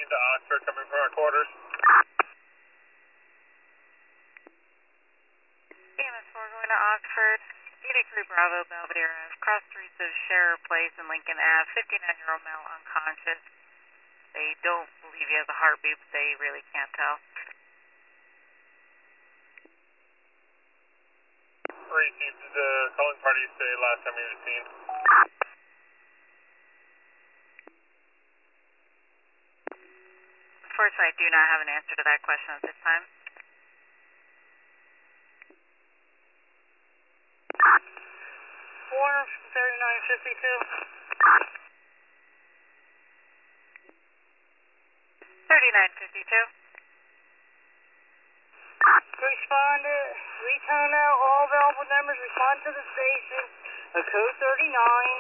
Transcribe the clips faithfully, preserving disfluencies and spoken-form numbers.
fifteen to Oxford, coming from our quarters. E M S four going to Oxford, eighty-three Bravo, Belvedere Ave, cross streets of Scherer Place and Lincoln Ave, fifty-nine-year-old male unconscious. They don't believe he has a heartbeat, but they really can't tell. Received the calling party say last time he was seen. Unfortunately, I do not have an answer to that question at this time. Warner from thirty-nine fifty-two. thirty-nine fifty-two. Responded, retone out all available numbers, respond to the station, a code thirty-nine.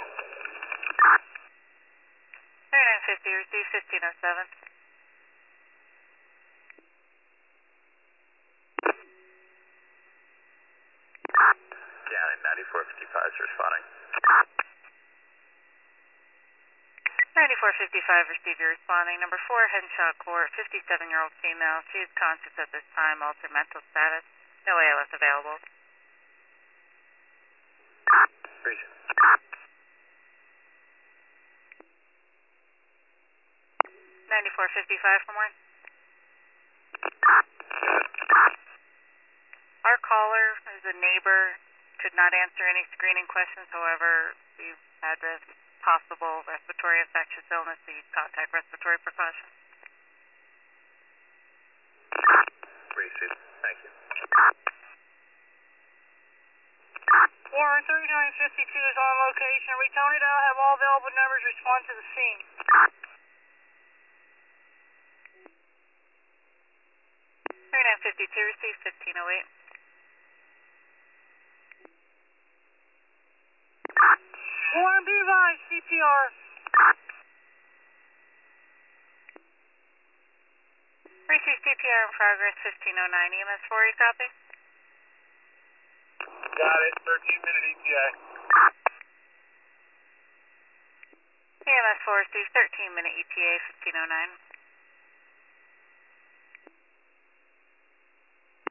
thirty-nine fifty, receive fifteen oh seven. County ninety-four fifty-five is responding. ninety-four fifty-five, receive your responding. Number four, Henshaw Court, fifty-seven-year-old female. She is conscious at this time, altered mental status. No A L S available. Region. ninety-four fifty-five for more. Our caller is a neighbor, could not answer any screening questions. However, we've had this possible respiratory infectious illness, so you'd contact respiratory precautions. Received. Thank you. Warren thirty-nine fifty-two is on location. Retone it out, have all available numbers, respond to the scene. thirty-nine fifty-two, receive fifteen oh eight. Warren, be advised, C P R. Receive C P R in progress, fifteen oh nine. E M S four, you copy? Got it, thirteen minute E T A. E M S four, receive thirteen minute E T A, fifteen oh nine.